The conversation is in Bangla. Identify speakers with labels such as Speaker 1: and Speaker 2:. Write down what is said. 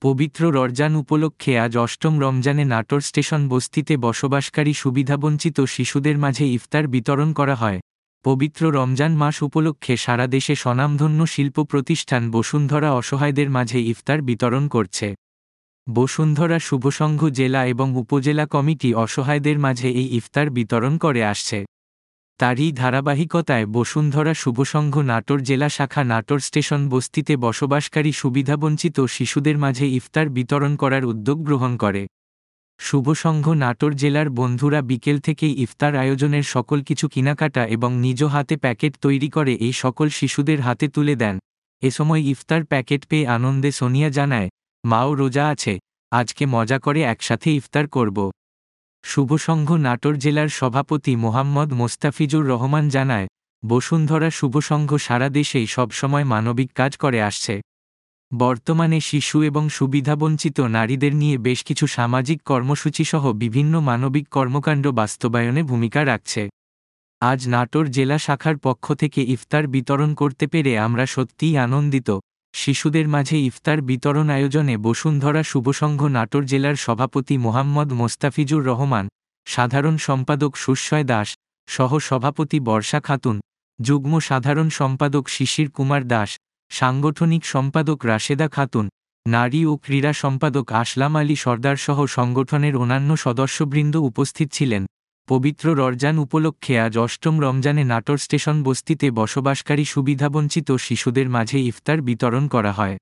Speaker 1: পবিত্র রমজান উপলক্ষে আজ অষ্টম রমজানে নাটোর স্টেশন বস্তিতে বসবাসকারী সুবিধাবঞ্চিত শিশুদের মাঝে ইফতার বিতরণ করা হয়। পবিত্র রমজান মাস উপলক্ষে সারা দেশে স্বনামধন্য শিল্প প্রতিষ্ঠান বসুন্ধরা অসহায়দের মাঝে ইফতার বিতরণ করছে। বসুন্ধরা শুভসংঘ জেলা এবং উপজেলা কমিটি অসহায়দের মাঝে এই ইফতার বিতরণ করে আসছে। তারই ধারাবাহিকতায় বসুন্ধরা শুভসংঘ নাটোর জেলা শাখা নাটোর স্টেশন বস্তিতে বসবাসকারী সুবিধাবঞ্চিত শিশুদের মাঝে ইফতার বিতরণ করার উদ্যোগ গ্রহণ করে। শুভসংঘ নাটোর জেলার বন্ধুরা বিকেল থেকেই ইফতার আয়োজনের সকল কিছু কেনাকাটা এবং নিজ হাতে প্যাকেট তৈরি করে এই সকল শিশুদের হাতে তুলে দেন। এ সময় ইফতার প্যাকেট পেয়ে আনন্দে সোনিয়া জানায়, মাও রোজা আছে, আজকে মজা করে একসাথে ইফতার করব। শুভসংঘ নাটোর জেলার সভাপতি মোহাম্মদ মোস্তাফিজুর রহমান জানায়, বসুন্ধরা শুভসংঘ সারা দেশেই সবসময় মানবিক কাজ করে আসছে। বর্তমানে শিশু এবং সুবিধাবঞ্চিত নারীদের নিয়ে বেশ কিছু সামাজিক কর্মসূচি সহ বিভিন্ন মানবিক কর্মকাণ্ড বাস্তবায়নে ভূমিকা রাখছে। আজ নাটোর জেলা শাখার পক্ষ থেকে ইফতার বিতরণ করতে পেরে আমরা সত্যিই আনন্দিত। শিশুদের মাঝে ইফতার বিতরণ আয়োজনে বসুন্ধরা শুভসংঘ নাটোর জেলার সভাপতি মোহাম্মদ মোস্তাফিজুর রহমান, সাধারণ সম্পাদক সুশয় দাস, সহ সভাপতি বর্ষা খাতুন, যুগ্ম সাধারণ সম্পাদক শিশির কুমার দাস, সাংগঠনিক সম্পাদক রাশেদা খাতুন, নারী ও ক্রীড়া সম্পাদক আসলাম আলী সর্দার সহ সংগঠনের অন্যান্য সদস্যবৃন্দ উপস্থিত ছিলেন। পবিত্র রমজান উপলক্ষে আজ অষ্টম রমজানে নাটোর স্টেশন বস্তিতে বসবাসকারী সুবিধাবঞ্চিত শিশুদের মাঝে ইফতার বিতরণ করা হয়।